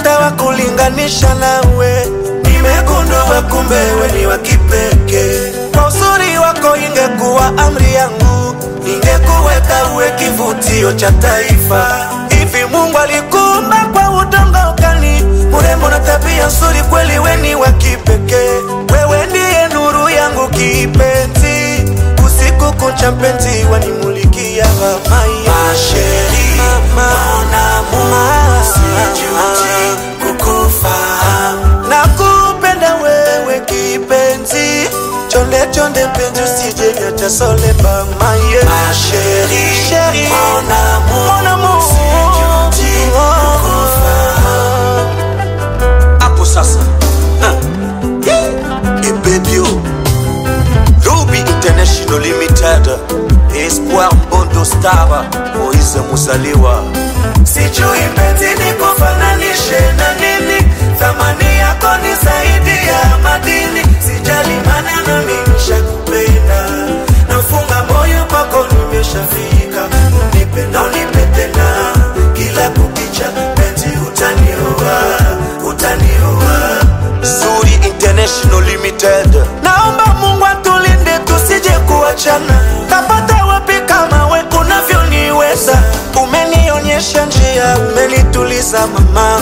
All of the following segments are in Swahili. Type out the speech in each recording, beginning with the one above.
sitapata wa kulinganisha nawe. Nimegundua kumbe wewe ni wa kipekee. Kwa uzuri wako ingekuwa amri yangu, ningekuweka uwe kivutio cha taifa. Hivi Mungu alikuumba kwa udongo gani? Mrembo na tabia nzuri, kweli wewe ni wa kipekee. Wewe ndiye nuru yangu kipenzi, usiku kucha mpenzi wanimulikia mama sheri. Mama sijuti kukufa, nakupenda wewe kipenzi. Chonde chonde mpenzi usije niacha sole mama sheri. Mon amour sijuti kukufa. Hapo sasa Ebebio Ruby International Limited, Espoir Mbondo Star, Moise Musaliwa. Sijui mpenzi nikufananishe na nini, thamani yako ni zaidi ya madini. Sijali maneno mimi nishakupenda, nafunga moyo kwako nimeshafika. Unipe na unipe tena, kila kukicha mpenzi utaniua. Zuri International Limited, naomba Mungu atulinde tusije kuachana. Tapata wapi kama we unavyoniweza? Umenionyesha njia, umenituliza mama.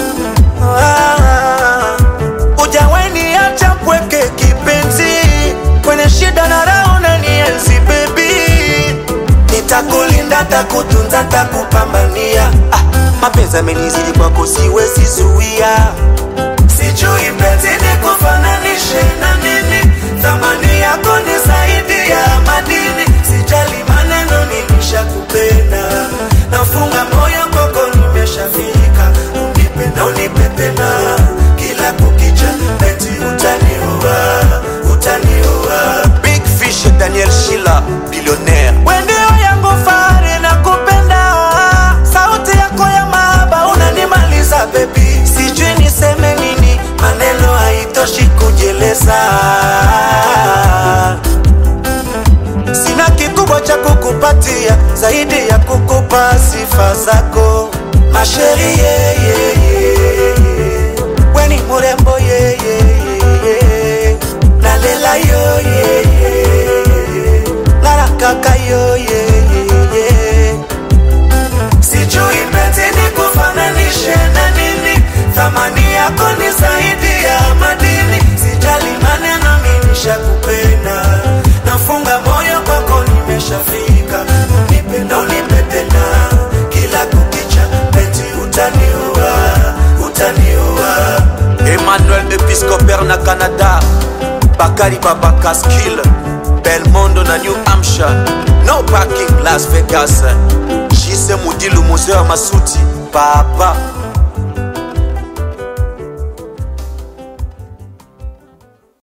Ujaweni acha kweke kipenzi, kwenye shida na raha unanienzi baby. Nitakulinda, takutunza, takupambania. Mapenzi amenizidi kwako siwezi zuia. Sijui mpenzi nikufananishe na nini, thamani yako ni zaidi ya madini. Sijali maneno mimi nishakupenda, nafunga moyo kwako nimeshafika. Unipe na unipe tena, kila kukicha mpenzi utaniua. Big Fish Daniel Shila billionaire, wendeo yangu fare na kupenda. Sauti yako ya mahaba unanimaliza baby. Sijui niseme nini, maneno haitoshi kujeleza. Sina kikubwa cha kukupatia zaidi ya kukupa sifa zako masheri. Weni murembo nalela narakaka Sijui mpenzi nikufananishe na nini, thamani yako ni zaidi ya madini. Sijali maneno mimi nishakupenda, nafunga moyo kwako nimeshafika. Unipe na unipe tena, kila kukicha mpenzi utaniua. Emmanuel Episcopal na Canada, Bakari Baba Kaskil, Belmondo na New Hampshire, No Parking Las Vegas, Jise Mudilu Museo Masuti, Papa